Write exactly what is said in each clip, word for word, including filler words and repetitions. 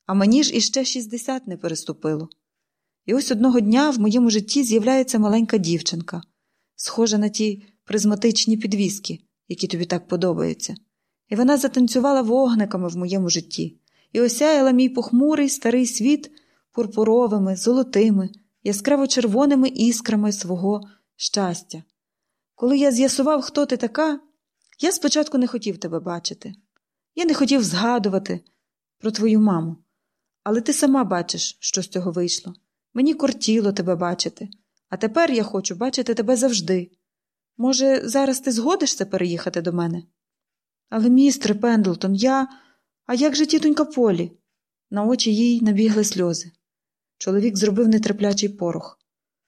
А мені ж іще шістдесят не переступило. І ось одного дня в моєму житті з'являється маленька дівчинка, схожа на ті призматичні підвіски, які тобі так подобаються. І вона затанцювала вогниками в моєму житті і осяяла мій похмурий старий світ пурпуровими, золотими, яскраво-червоними іскрами свого щастя. Коли я з'ясував, хто ти така, я спочатку не хотів тебе бачити. Я не хотів згадувати про твою маму. Але ти сама бачиш, що з цього вийшло. Мені кортіло тебе бачити. А тепер я хочу бачити тебе завжди. Може, зараз ти згодишся переїхати до мене? Але, містер Пендлтон, я... А як же тітонька Полі? На очі їй набігли сльози. Чоловік зробив нетерплячий порох.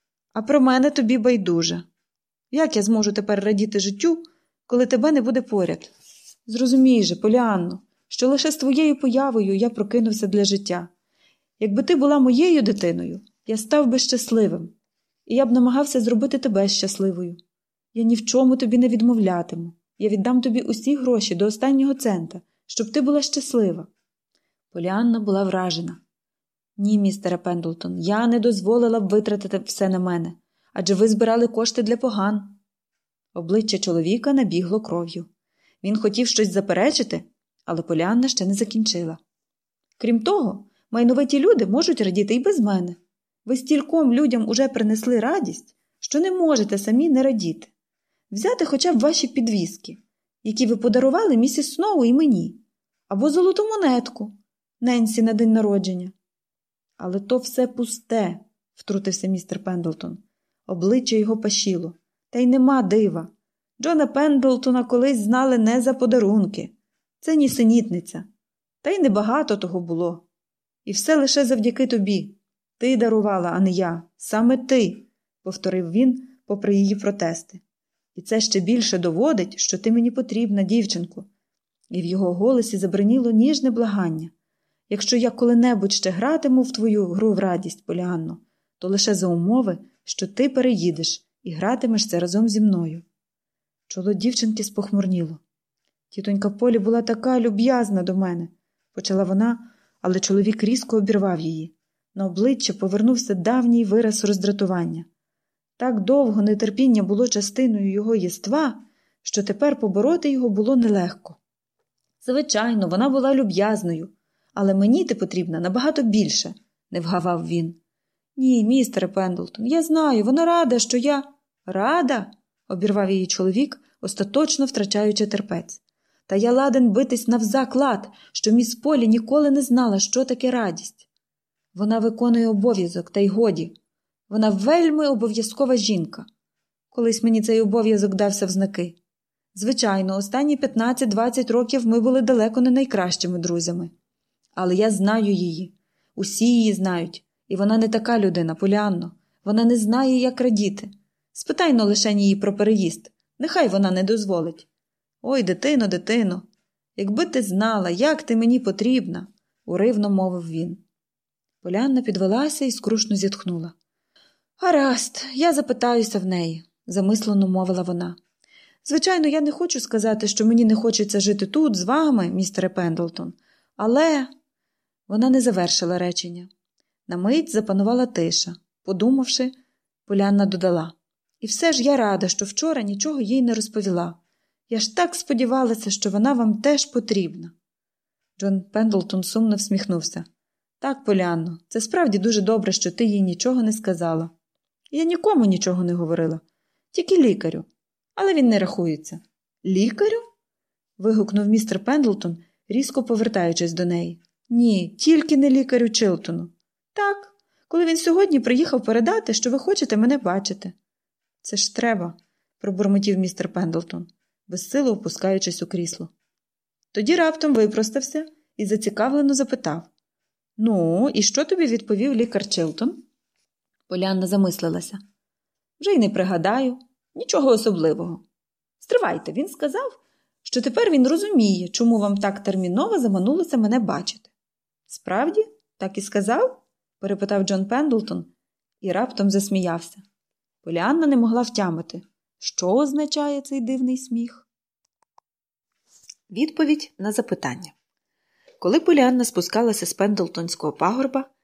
А про мене тобі байдуже. Як я зможу тепер радіти життю, коли тебе не буде поряд? Зрозумій же, Поліанно, що лише з твоєю появою я прокинувся для життя. Якби ти була моєю дитиною, я став би щасливим. І я б намагався зробити тебе щасливою. Я ні в чому тобі не відмовлятиму. Я віддам тобі усі гроші до останнього цента, щоб ти була щаслива. Поліанна була вражена. Ні, містере Пендлтон, я не дозволила б витратити все на мене, адже ви збирали кошти для поган. Обличчя чоловіка набігло кров'ю. Він хотів щось заперечити, але Поліанна ще не закінчила. Крім того, майновиті люди можуть радіти і без мене. Ви стільком людям уже принесли радість, що не можете самі не радіти. Взяти хоча б ваші підвіски, які ви подарували місіс Сноу і мені, або золоту монетку Ненсі на день народження. Але то все пусте, втрутився містер Пендлтон. Обличчя його пашіло. Та й нема дива. Джона Пендлтона колись знали не за подарунки. Це нісенітниця. Та й небагато того було. І все лише завдяки тобі. Ти дарувала, а не я. Саме ти, повторив він, попри її протести. І це ще більше доводить, що ти мені потрібна, дівчинко. І в його голосі забриніло ніжне благання. Якщо я коли-небудь ще гратиму в твою гру в радість, Поліанно, то лише за умови, що ти переїдеш і гратимеш це разом зі мною. Чоло дівчинки спохмурніло. Тітонька Полі була така люб'язна до мене, почала вона, але чоловік різко обірвав її. На обличчя повернувся давній вираз роздратування. Так довго нетерпіння було частиною його єства, що тепер побороти його було нелегко. Звичайно, вона була люб'язною, але мені ти потрібна набагато більше, не вгавав він. Ні, містере Пендлтон, я знаю, вона рада, що я... Рада? Обірвав її чоловік, остаточно втрачаючи терпець. Та я ладен битись навзаклад, що міс Полі ніколи не знала, що таке радість. Вона виконує обов'язок, та й годі. Вона вельми обов'язкова жінка. Колись мені цей обов'язок дався в знаки. Звичайно, останні п'ятнадцять-двадцять років ми були далеко не найкращими друзями. Але я знаю її. Усі її знають. І вона не така людина, Поліанно. Вона не знає, як радіти. Спитай-но лишень її про переїзд. Нехай вона не дозволить. Ой, дитино, дитино, якби ти знала, як ти мені потрібна, уривно мовив він. Поліанна підвелася і скрушно зітхнула. Гаразд, я запитаюся в неї, замислено мовила вона. Звичайно, я не хочу сказати, що мені не хочеться жити тут, з вами, містере Пендлтон, але... Вона не завершила речення. На мить запанувала тиша. Подумавши, Поліанна додала. І все ж я рада, що вчора нічого їй не розповіла. Я ж так сподівалася, що вона вам теж потрібна. Джон Пендлтон сумно всміхнувся. Так, Поліанно, це справді дуже добре, що ти їй нічого не сказала. Я нікому нічого не говорила. Тільки лікарю. Але він не рахується. Лікарю? Вигукнув містер Пендлтон, різко повертаючись до неї. Ні, тільки не лікарю Чилтону. Так, коли він сьогодні приїхав передати, що ви хочете мене бачити. Це ж треба, пробурмотів містер Пендлтон, безсило опускаючись у крісло. Тоді раптом випростався і зацікавлено запитав. Ну, і що тобі відповів лікар Чилтон? Поліанна замислилася. Вже й не пригадаю. Нічого особливого. Стривайте, він сказав, що тепер він розуміє, чому вам так терміново заманулося мене бачити. Справді? Так і сказав? Перепитав Джон Пендлтон і раптом засміявся. Поліанна не могла втямити, що означає цей дивний сміх. Відповідь на запитання. Коли Поліанна спускалася з Пендлтонського пагорба,